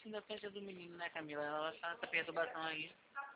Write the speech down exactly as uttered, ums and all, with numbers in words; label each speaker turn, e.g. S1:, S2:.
S1: assim da frente do menino, né, Camila? Ela vai ficar essa perturbação aí.